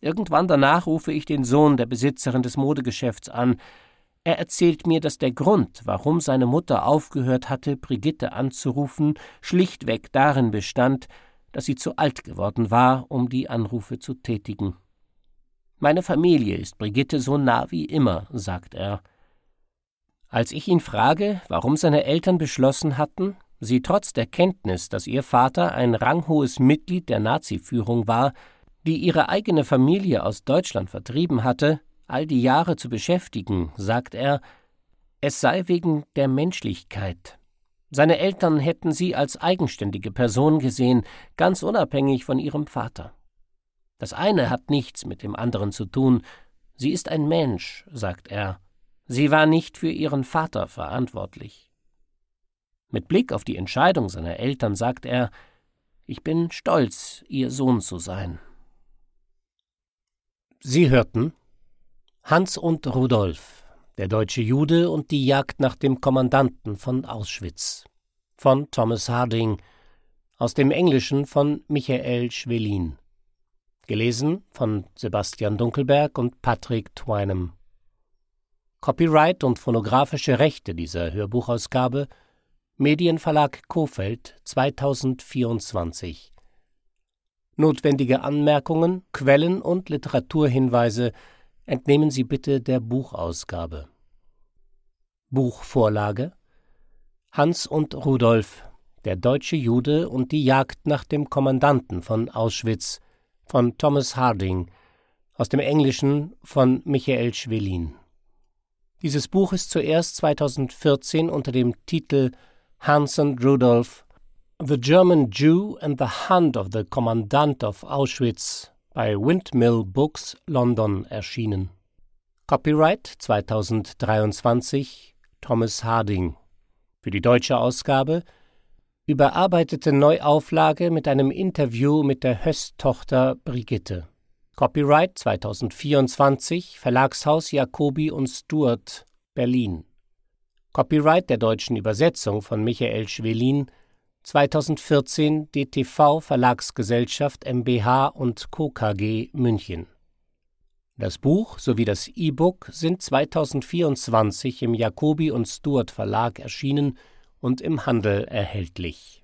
Irgendwann danach rufe ich den Sohn der Besitzerin des Modegeschäfts an. Er erzählt mir, dass der Grund, warum seine Mutter aufgehört hatte, Brigitte anzurufen, schlichtweg darin bestand, dass sie zu alt geworden war, um die Anrufe zu tätigen. »Meine Familie ist Brigitte so nah wie immer«, sagt er. Als ich ihn frage, warum seine Eltern beschlossen hatten, sie trotz der Kenntnis, dass ihr Vater ein ranghohes Mitglied der Nazi-Führung war, die ihre eigene Familie aus Deutschland vertrieben hatte, all die Jahre zu beschäftigen, sagt er, es sei wegen der Menschlichkeit. Seine Eltern hätten sie als eigenständige Person gesehen, ganz unabhängig von ihrem Vater. Das eine hat nichts mit dem anderen zu tun. Sie ist ein Mensch, sagt er. Sie war nicht für ihren Vater verantwortlich. Mit Blick auf die Entscheidung seiner Eltern sagt er, ich bin stolz, ihr Sohn zu sein. Sie hörten Hans und Rudolf, der deutsche Jude und die Jagd nach dem Kommandanten von Auschwitz von Thomas Harding, aus dem Englischen von Michael Schwelin. Gelesen von Sebastian Dunkelberg und Patrick Twinem. Copyright und phonographische Rechte dieser Hörbuchausgabe Medienverlag Kohfeldt 2024. Notwendige Anmerkungen, Quellen und Literaturhinweise entnehmen Sie bitte der Buchausgabe. Buchvorlage Hans und Rudolf, der deutsche Jude und die Jagd nach dem Kommandanten von Auschwitz von Thomas Harding, aus dem Englischen von Michael Schwelin. Dieses Buch ist zuerst 2014 unter dem Titel Hans und Rudolf, The German Jew and the Hunt of the Commandant of Auschwitz bei Windmill Books, London erschienen. Copyright 2023 Thomas Harding. Für die deutsche Ausgabe überarbeitete Neuauflage mit einem Interview mit der Höss-Tochter Brigitte. Copyright 2024 Verlagshaus Jacobi und Stewart, Berlin. Copyright der deutschen Übersetzung von Michael Schwelin 2014 DTV Verlagsgesellschaft mbH und Co. KG München. Das Buch sowie das E-Book sind 2024 im Jacobi und Stewart Verlag erschienen und im Handel erhältlich.